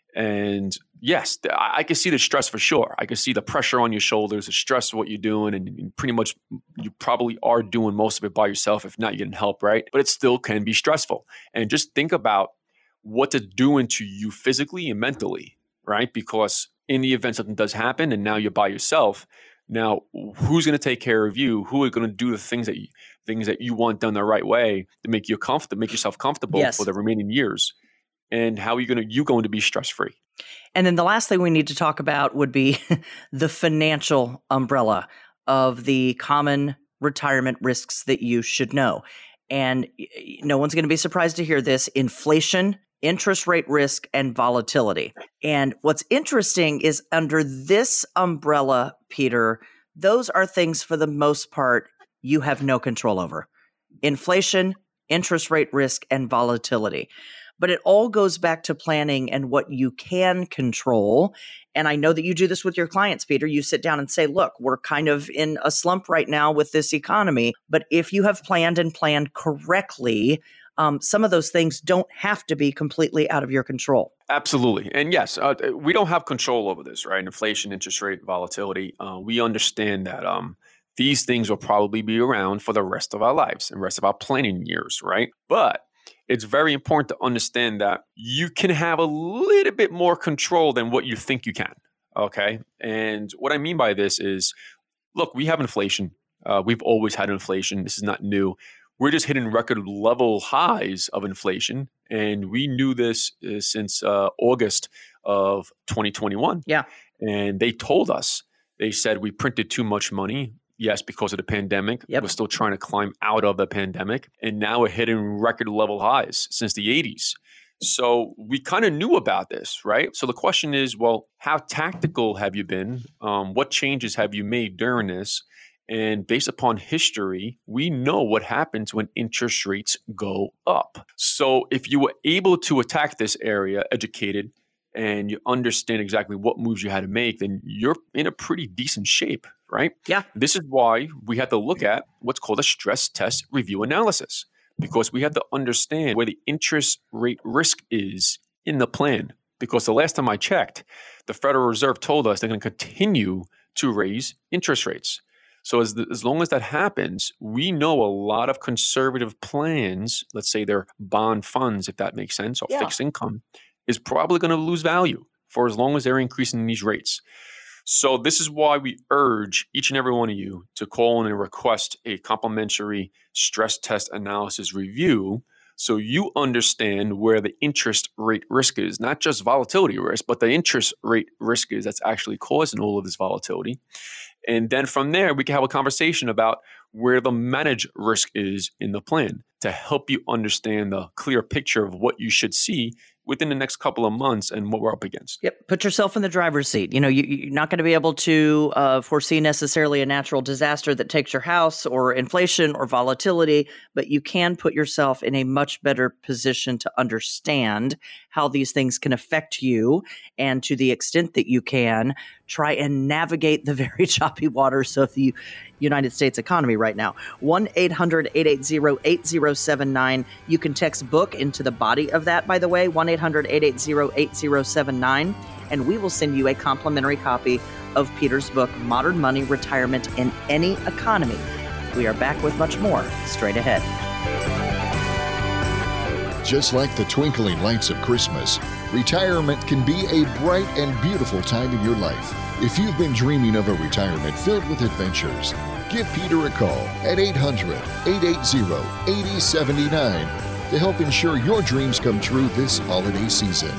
and yes, I can see the stress for sure. I can see the pressure on your shoulders, the stress of what you're doing, and pretty much you probably are doing most of it by yourself. If not, you're getting help, right? But it still can be stressful. And just think about what it's doing to you physically and mentally, right? Because in the event something does happen and now you're by yourself, now who's going to take care of you? Who are going to do the things that you, things that you want done the right way to make you comfortable, make yourself comfortable yes. for the remaining years? And how are you going to you going to be stress-free? And then the last thing we need to talk about would be the financial umbrella of the common retirement risks that you should know. And no one's going to be surprised to hear this: inflation, interest rate risk, and volatility. And what's interesting is under this umbrella, Peter, those are things for the most part you have no control over. Inflation, interest rate risk, and volatility. But it all goes back to planning and what you can control. And I know that you do this with your clients, Peter. You sit down and say, look, we're kind of in a slump right now with this economy. But if you have planned and planned correctly, um, some of those things don't have to be completely out of your control. Absolutely. And yes, uh, we don't have control over this, right? Inflation, interest rate, volatility. Uh, we understand that um, these things will probably be around for the rest of our lives and rest of our planning years, right? But it's very important to understand that you can have a little bit more control than what you think you can, okay? And what I mean by this is, look, we have inflation. Uh, we've always had inflation. This is not new. We're just hitting record level highs of inflation. And we knew this uh, since uh, August of twenty twenty-one. Yeah. And they told us, they said we printed too much money. Yes, because of the pandemic. Yep. We're still trying to climb out of the pandemic. And now we're hitting record level highs since the eighties. So we kind of knew about this, right? So the question is, well, how tactical have you been? Um, what changes have you made during this? And based upon history, we know what happens when interest rates go up. So if you were able to attack this area, educated, and you understand exactly what moves you had to make, then you're in a pretty decent shape, right? Yeah. This is why we had to look at what's called a stress test review analysis, because we had to understand where the interest rate risk is in the plan. Because the last time I checked, the Federal Reserve told us they're going to continue to raise interest rates. So as, the, as long as that happens, we know a lot of conservative plans, let's say they're bond funds, if that makes sense, or Yeah. fixed income, is probably going to lose value for as long as they're increasing these rates. So this is why we urge each and every one of you to call in and request a complimentary stress test analysis review so you understand where the interest rate risk is, not just volatility risk, but the interest rate risk is that's actually causing all of this volatility. And then from there, we can have a conversation about where the managed risk is in the plan to help you understand the clear picture of what you should see within the next couple of months and what we're up against. Yep. Put yourself in the driver's seat. You know, you, you're not going to be able to uh, foresee necessarily a natural disaster that takes your house or inflation or volatility, but you can put yourself in a much better position to understand how these things can affect you. And to the extent that you can, try and navigate the very choppy waters of the United States economy right now. one eight hundred eight eight zero eight zero seven nine. You can text book into the body of that, by the way, one eight hundred eight eight zero eight zero seven nine, and we will send you a complimentary copy of Peter's book, Modern Money, Retirement in Any Economy. We are back with much more straight ahead. Just like the twinkling lights of Christmas, retirement can be a bright and beautiful time in your life. If you've been dreaming of a retirement filled with adventures, give Peter a call at eight hundred eight eight zero eight zero seven nine to help ensure your dreams come true this holiday season.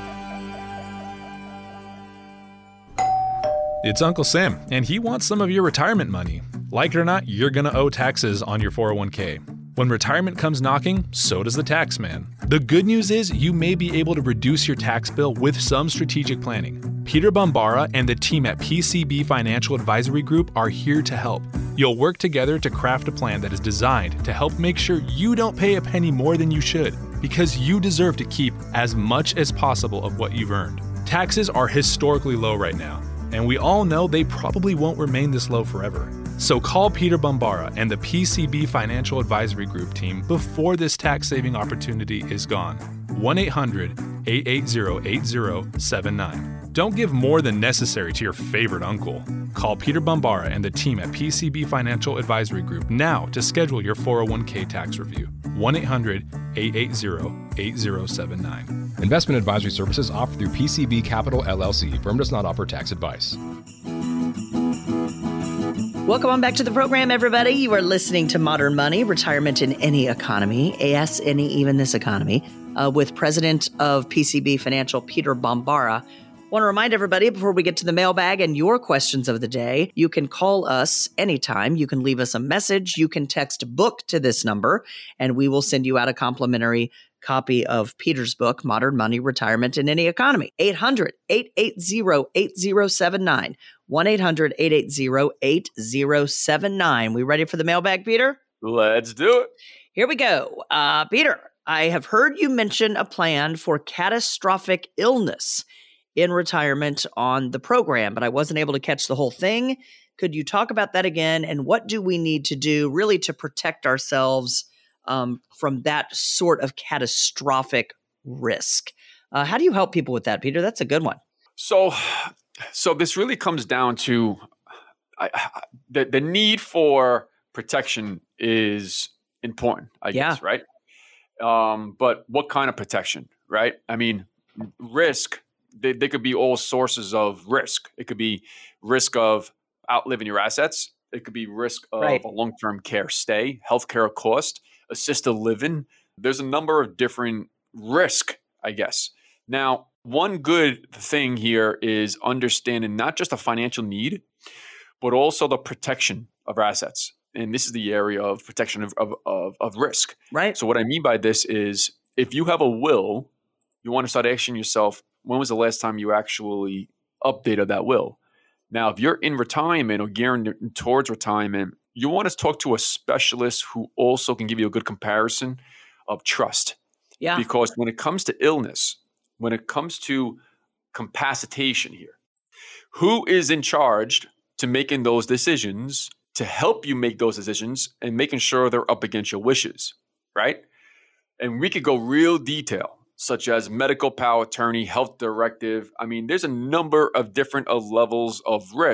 It's Uncle Sam, and he wants some of your retirement money. Like it or not, you're going to owe taxes on your four oh one k. When retirement comes knocking, so does the tax man. The good news is you may be able to reduce your tax bill with some strategic planning. Peter Bombara and the team at P C B Financial Advisory Group are here to help. You'll work together to craft a plan that is designed to help make sure you don't pay a penny more than you should, because you deserve to keep as much as possible of what you've earned. Taxes are historically low right now, and we all know they probably won't remain this low forever. So call Peter Bombara and the P C B Financial Advisory Group team before this tax-saving opportunity is gone. one eight hundred eight eight zero eight zero seven nine. Don't give more than necessary to your favorite uncle. Call Peter Bombara and the team at P C B Financial Advisory Group now to schedule your four oh one k tax review. one eight hundred eight eight zero eight zero seven nine. Investment advisory services offered through P C B Capital L L C. Firm does not offer tax advice. Welcome on back to the program, everybody. You are listening to Modern Money, Retirement in Any Economy, yes, any, even this economy, uh, with President of P C B Financial, Peter Bombara. Want to remind everybody before we get to the mailbag and your questions of the day, you can call us anytime. You can leave us a message. You can text book to this number, and we will send you out a complimentary copy of Peter's book, Modern Money, Retirement in Any Economy. eight hundred eight eight zero eight zero seven nine. one eight hundred eight eight zero eight zero seven nine. We ready for the mailbag, Peter? Let's do it. Here we go. Uh, Peter, I have heard you mention a plan for catastrophic illness in retirement on the program, but I wasn't able to catch the whole thing. Could you talk about that again? And what do we need to do really to protect ourselves um, from that sort of catastrophic risk? Uh, how do you help people with that, Peter? That's a good one. So, so this really comes down to I, I, the the need for protection is important, I Yeah. guess, right? Um, but what kind of protection, right? I mean, risk. They, they could be all sources of risk. It could be risk of outliving your assets. It could be risk of Right. a long-term care stay, healthcare cost, assisted living. There's a number of different risk, I guess. Now, one good thing here is understanding not just the financial need, but also the protection of our assets. And this is the area of protection of, of, of, of risk. Right? So what I mean by this is if you have a will, you want to start asking yourself, when was the last time you actually updated that will? Now, if you're in retirement or gearing towards retirement, you want to talk to a specialist who also can give you a good comparison of trust. Yeah. Because when it comes to illness, when it comes to capacitation here, who is in charge to making those decisions, to help you make those decisions and making sure they're up against your wishes, right? And we could go real detail, such as medical power attorney, health directive. I mean, there's a number of different uh, levels of risk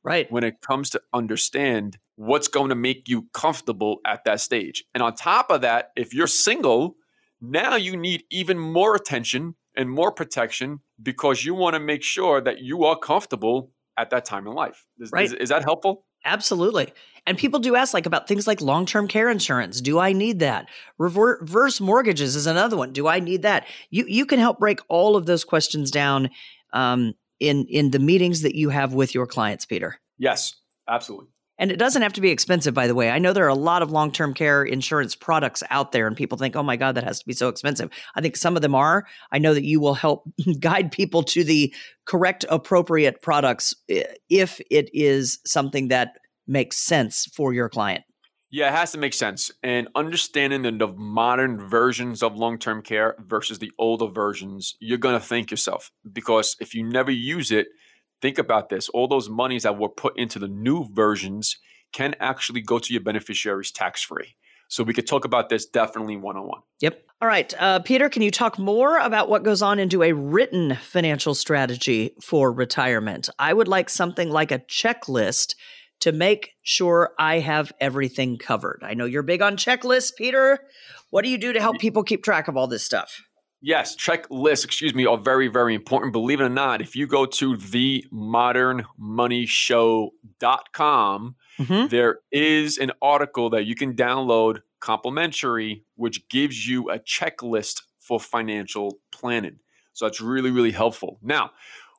Right. when it comes to understand what's going to make you comfortable at that stage. And on top of that, if you're single, now you need even more attention and more protection because you want to make sure that you are comfortable at that time in life. Is, Right. is, is that helpful? Absolutely. And people do ask like about things like long-term care insurance. Do I need that? Rever- reverse mortgages is another one. Do I need that? You you can help break all of those questions down um, in in the meetings that you have with your clients, Peter. Yes, absolutely. And it doesn't have to be expensive, by the way. I know there are a lot of long-term care insurance products out there, and people think, oh my God, that has to be so expensive. I think some of them are. I know that you will help guide people to the correct, appropriate products if it is something that makes sense for your client. Yeah, it has to make sense. And understanding the, the modern versions of long-term care versus the older versions, you're going to thank yourself. Because if you never use it, think about this. All those monies that were put into the new versions can actually go to your beneficiaries tax-free. So we could talk about this definitely one-on-one. Yep. All right. Uh, Peter, can you talk more about what goes on into a written financial strategy for retirement? I would like something like a checklist to make sure I have everything covered. I know you're big on checklists, Peter. What do you do to help people keep track of all this stuff? Yes, checklists, excuse me, are very, very important. Believe it or not, if you go to the modern money show dot com, mm-hmm. there is an article that you can download complimentary, which gives you a checklist for financial planning. So that's really, really helpful. Now,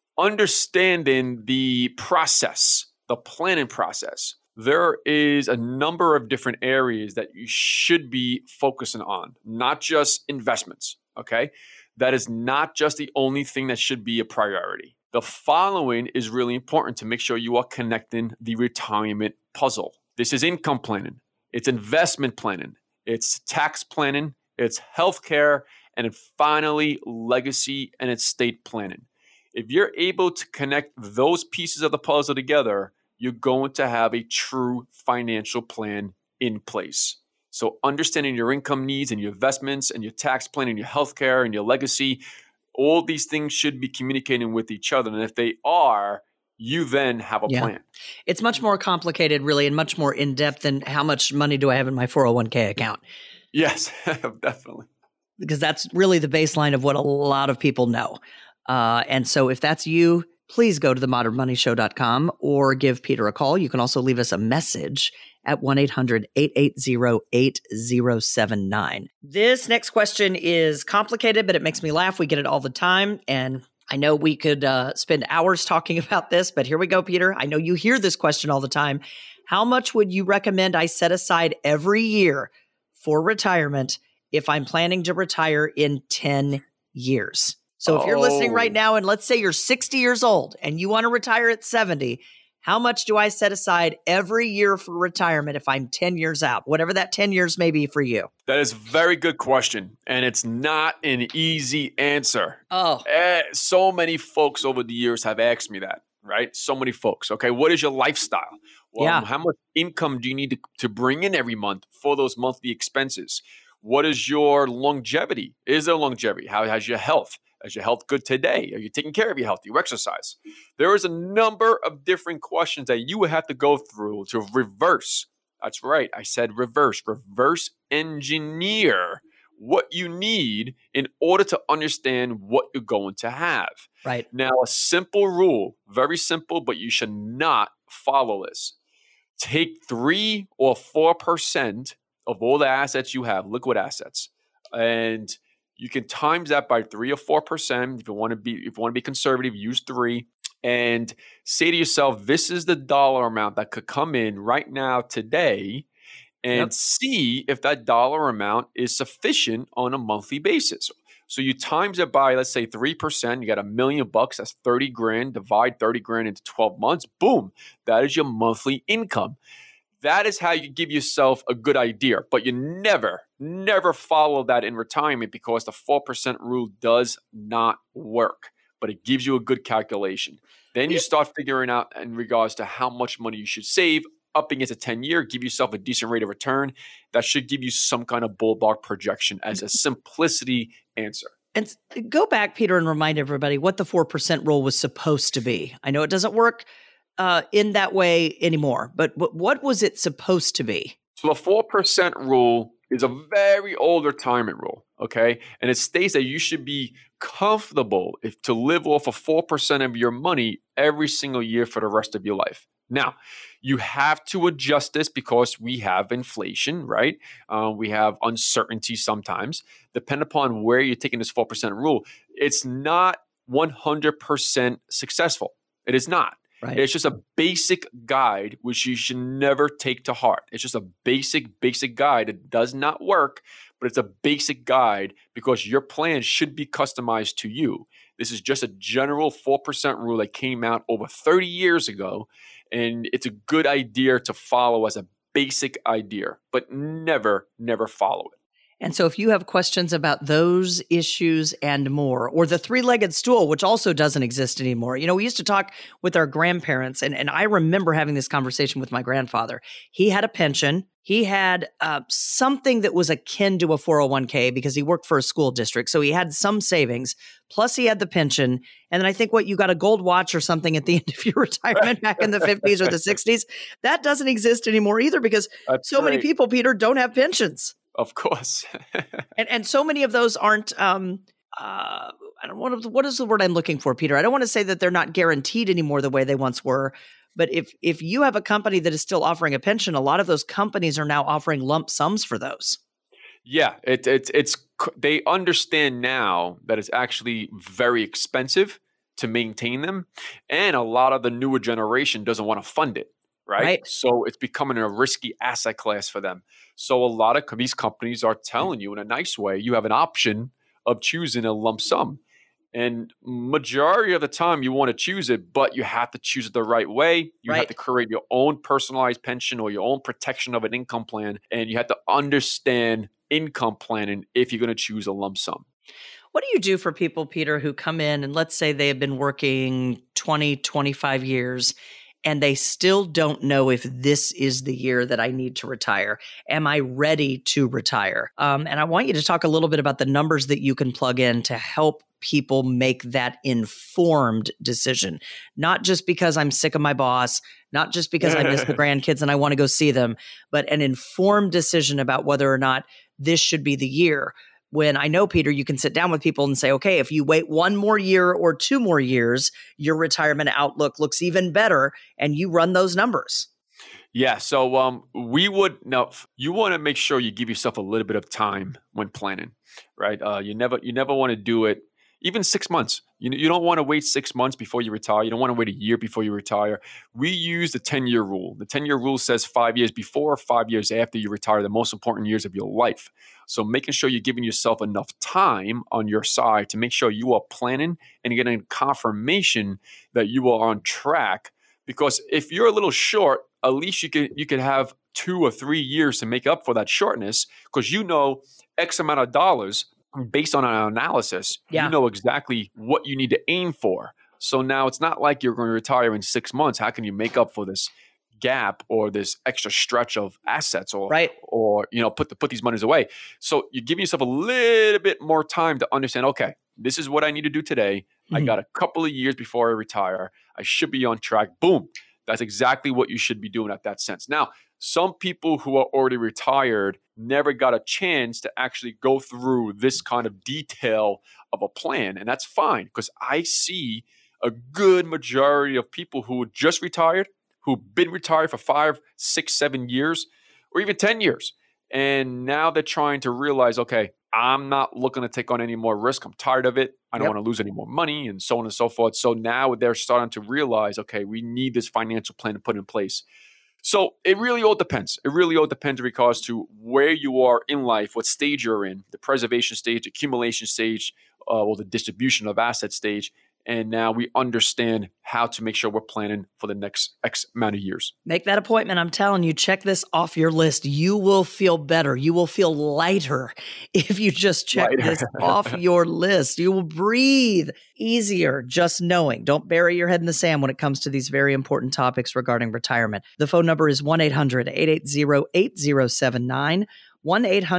understanding the process, the planning process, there is a number of different areas that you should be focusing on, not just investments. Okay, that is not just the only thing that should be a priority. The following is really important to make sure you are connecting the retirement puzzle. This is income planning, it's investment planning, it's tax planning, it's healthcare, and then finally legacy and estate planning. If you're able to connect those pieces of the puzzle together, you're going to have a true financial plan in place. So understanding your income needs and your investments and your tax plan and your healthcare and your legacy, all these things should be communicating with each other. And if they are, you then have a yeah. plan. It's much more complicated, really, and much more in-depth than how much money do I have in my four oh one k account. Yes, definitely. Because that's really the baseline of what a lot of people know. Uh, and so if that's you, please go to the modern money show dot com or give Peter a call. You can also leave us a message at one eight hundred eight eight zero eight zero seven nine. This next question is complicated, but it makes me laugh. We get it all the time. And I know we could uh, spend hours talking about this, but here we go, Peter. I know you hear this question all the time. How much would you recommend I set aside every year for retirement if I'm planning to retire in ten years? So if you're listening right now and let's say you're sixty years old and you want to retire at seventy, how much do I set aside every year for retirement if I'm ten years out? Whatever that ten years may be for you. That is a very good question. And it's not an easy answer. Oh. Uh, so many folks over the years have asked me that, right? So many folks. Okay, what is your lifestyle? Well, yeah. How much income do you need to, to bring in every month for those monthly expenses? What is your longevity? Is there longevity? How has your health? Is your health good today? Are you taking care of your health? Do you exercise? There is a number of different questions that you would have to go through to reverse. That's right. I said reverse. Reverse engineer what you need in order to understand what you're going to have. Right. Now, a simple rule, very simple, but you should not follow this. Take three or four percent of all the assets you have, liquid assets, and you can times that by three or four percent. If you want to be, if you want to be conservative, use three, and say to yourself, "This is the dollar amount that could come in right now today," and yep. see if that dollar amount is sufficient on a monthly basis. So you times it by, let's say, three percent. You got a million bucks. That's thirty grand. Divide thirty grand into twelve months. Boom, that is your monthly income. That is how you give yourself a good idea. But you never, never follow that in retirement because the four percent rule does not work. But it gives you a good calculation. Then you start figuring out in regards to how much money you should save, upping it to ten year, give yourself a decent rate of return. That should give you some kind of ballpark projection as a simplicity answer. And go back, Peter, and remind everybody what the four percent rule was supposed to be. I know it doesn't work uh, in that way anymore, but, but what was it supposed to be? So the four percent rule is a very old retirement rule, okay? And it states that you should be comfortable if to live off of four percent of your money every single year for the rest of your life. Now, you have to adjust this because we have inflation, right? Uh, we have uncertainty sometimes. Depending upon where you're taking this four percent rule, it's not one hundred percent successful. It is not. Right. It's just a basic guide, which you should never take to heart. It's just a basic, basic guide. It does not work, but it's a basic guide because your plan should be customized to you. This is just a general four percent rule that came out over thirty years ago, and it's a good idea to follow as a basic idea, but never, never follow it. And so if you have questions about those issues and more, or the three-legged stool, which also doesn't exist anymore. You know, we used to talk with our grandparents, and, and I remember having this conversation with my grandfather. He had a pension. He had uh, something that was akin to a four oh one k because he worked for a school district. So he had some savings, plus he had the pension. And then I think what you got a gold watch or something at the end of your retirement back in the fifties or the sixties. That doesn't exist anymore either because That's so great. many people, Peter, don't have pensions. Of course. and and so many of those aren't, um, uh, I don't want to, what is the word I'm looking for, Peter? I don't want to say that they're not guaranteed anymore the way they once were. But if if you have a company that is still offering a pension, a lot of those companies are now offering lump sums for those. Yeah, it, it, it's they understand now that it's actually very expensive to maintain them. And a lot of the newer generation doesn't want to fund it. Right? Right. So it's becoming a risky asset class for them. So a lot of these companies are telling you in a nice way, you have an option of choosing a lump sum. And majority of the time you want to choose it, but you have to choose it the right way. You Right. have to create your own personalized pension or your own protection of an income plan. And you have to understand income planning if you're going to choose a lump sum. What do you do for people, Peter, who come in and let's say they have been working twenty, twenty-five years and they still don't know if this is the year that I need to retire? Am I ready to retire? Um, and I want you to talk a little bit about the numbers that you can plug in to help people make that informed decision, not just because I'm sick of my boss, not just because I miss the grandkids and I want to go see them, but an informed decision about whether or not this should be the year. When I know, Peter, you can sit down with people and say, okay, if you wait one more year or two more years, your retirement outlook looks even better, and you run those numbers. Yeah. So um, we would now you want to make sure you give yourself a little bit of time when planning, right? Uh, you never you never want to do it even six months. You you don't want to wait six months before you retire. You don't want to wait a year before you retire. We use the ten-year rule. The ten-year rule says five years before, five years after you retire, the most important years of your life. So making sure you're giving yourself enough time on your side to make sure you are planning and getting confirmation that you are on track. Because if you're a little short, at least you could you could have two or three years to make up for that shortness because you know X amount of dollars based on an analysis, Yeah. you know exactly what you need to aim for. So now it's not like you're going to retire in six months. How can you make up for this gap or this extra stretch of assets or, Right. or you know, put the, put these monies away? So you're giving yourself a little bit more time to understand, okay, this is what I need to do today. I Mhm. got a couple of years before I retire. I should be on track. Boom. That's exactly what you should be doing at that sense. Now, some people who are already retired never got a chance to actually go through this kind of detail of a plan. And that's fine because I see a good majority of people who are just retired, who've been retired for five, six, seven years, or even ten years. And now they're trying to realize, okay, I'm not looking to take on any more risk. I'm tired of it. I don't Yep. want to lose any more money and so on and so forth. So now they're starting to realize, okay, we need this financial plan to put in place. So it really all depends. It really all depends in regards to where you are in life, what stage you're in, the preservation stage, accumulation stage, uh, or the distribution of asset stage. And now we understand how to make sure we're planning for the next X amount of years. Make that appointment. I'm telling you, check this off your list. You will feel better. You will feel lighter if you just check Lighter. this off your list. You will breathe easier just knowing. Don't bury your head in the sand when it comes to these very important topics regarding retirement. The phone number is one eight hundred eight eight zero eight zero seven nine, one eight hundred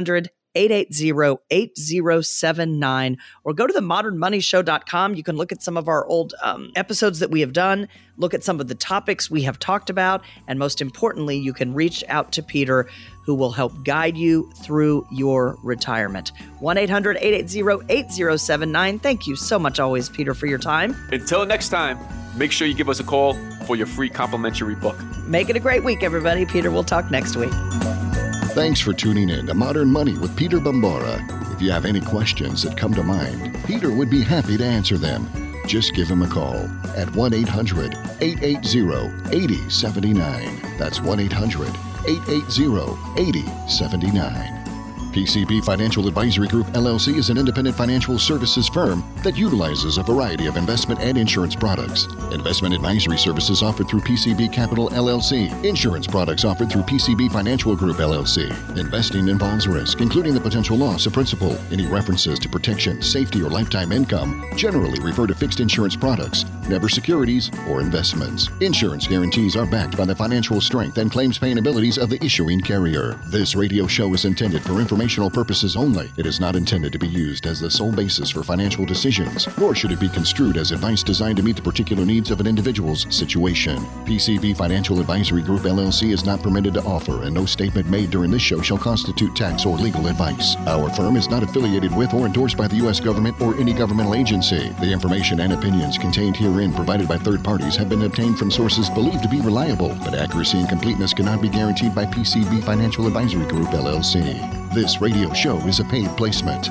eight eight zero, eight zero seven nine, or go to the modern money show dot com. You can look at some of our old um, episodes that we have done, look at some of the topics we have talked about, and most importantly, you can reach out to Peter, who will help guide you through your retirement. one eight hundred, eight eight zero, eight zero seven nine. Thank you so much always, Peter, for your time. Until next time, make sure you give us a call for your free complimentary book. Make it a great week, everybody. Peter, we'll talk next week. Thanks for tuning in to Modern Money with Peter Bambara. If you have any questions that come to mind, Peter would be happy to answer them. Just give him a call at one eight hundred, eight eight zero, eight zero seven nine. That's one eight hundred, eight eight zero, eight zero seven nine. P C B Financial Advisory Group, L L C is an independent financial services firm that utilizes a variety of investment and insurance products. Investment advisory services offered through P C B Capital, L L C. Insurance products offered through P C B Financial Group, L L C. Investing involves risk, including the potential loss of principal. Any references to protection, safety, or lifetime income generally refer to fixed insurance products, never securities or investments. Insurance guarantees are backed by the financial strength and claims-paying abilities of the issuing carrier. This radio show is intended for information Informational purposes only. It is not intended to be used as the sole basis for financial decisions, nor should it be construed as advice designed to meet the particular needs of an individual's situation. P C B Financial Advisory Group, L L C is not permitted to offer, and no statement made during this show shall constitute tax or legal advice. Our firm is not affiliated with or endorsed by the U S government or any governmental agency. The information and opinions contained herein provided by third parties have been obtained from sources believed to be reliable, but accuracy and completeness cannot be guaranteed by P C B Financial Advisory Group, L L C. This radio show is a paid placement.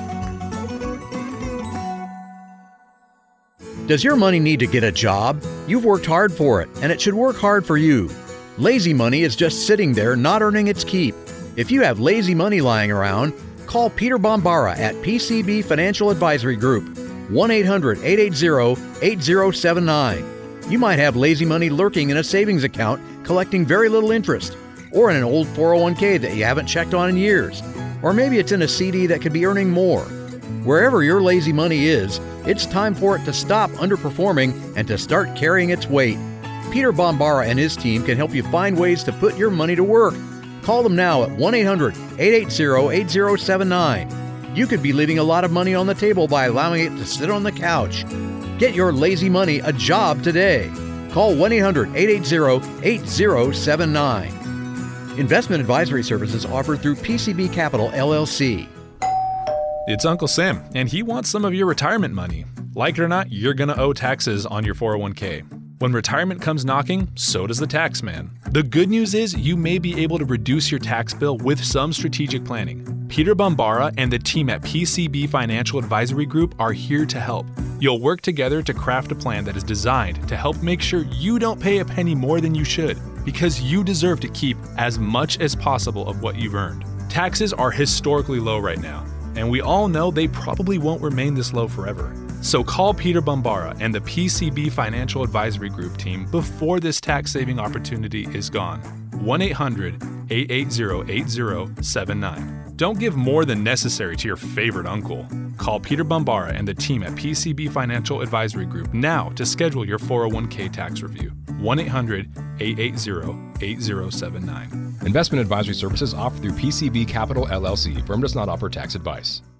Does your money need to get a job? You've worked hard for it, and it should work hard for you. Lazy money is just sitting there not earning its keep. If you have lazy money lying around, call Peter Bambara at P C B Financial Advisory Group, one eight hundred, eight eight zero, eight zero seven nine. You might have lazy money lurking in a savings account collecting very little interest, or in an old four oh one k that you haven't checked on in years. Or maybe it's in a C D that could be earning more. Wherever your lazy money is, it's time for it to stop underperforming and to start carrying its weight. Peter Bambara and his team can help you find ways to put your money to work. Call them now at one eight hundred, eight eight zero, eight zero seven nine. You could be leaving a lot of money on the table by allowing it to sit on the couch. Get your lazy money a job today. Call one eight hundred, eight eight zero, eight zero seven nine. Investment advisory services offered through P C B Capital, L L C. It's Uncle Sam, and he wants some of your retirement money. Like it or not, you're going to owe taxes on your four oh one k. When retirement comes knocking, so does the tax man. The good news is you may be able to reduce your tax bill with some strategic planning. Peter Bambara and the team at P C B Financial Advisory Group are here to help. You'll work together to craft a plan that is designed to help make sure you don't pay a penny more than you should, because you deserve to keep as much as possible of what you've earned. Taxes are historically low right now, and we all know they probably won't remain this low forever. So call Peter Bambara and the P C B Financial Advisory Group team before this tax-saving opportunity is gone. one eight hundred, eight eight zero, eight zero seven nine. Don't give more than necessary to your favorite uncle. Call Peter Bambara and the team at P C B Financial Advisory Group now to schedule your four oh one k tax review. one eight hundred, eight eight zero, eight zero seven nine. Investment advisory services offered through P C B Capital, L L C. Firm does not offer tax advice.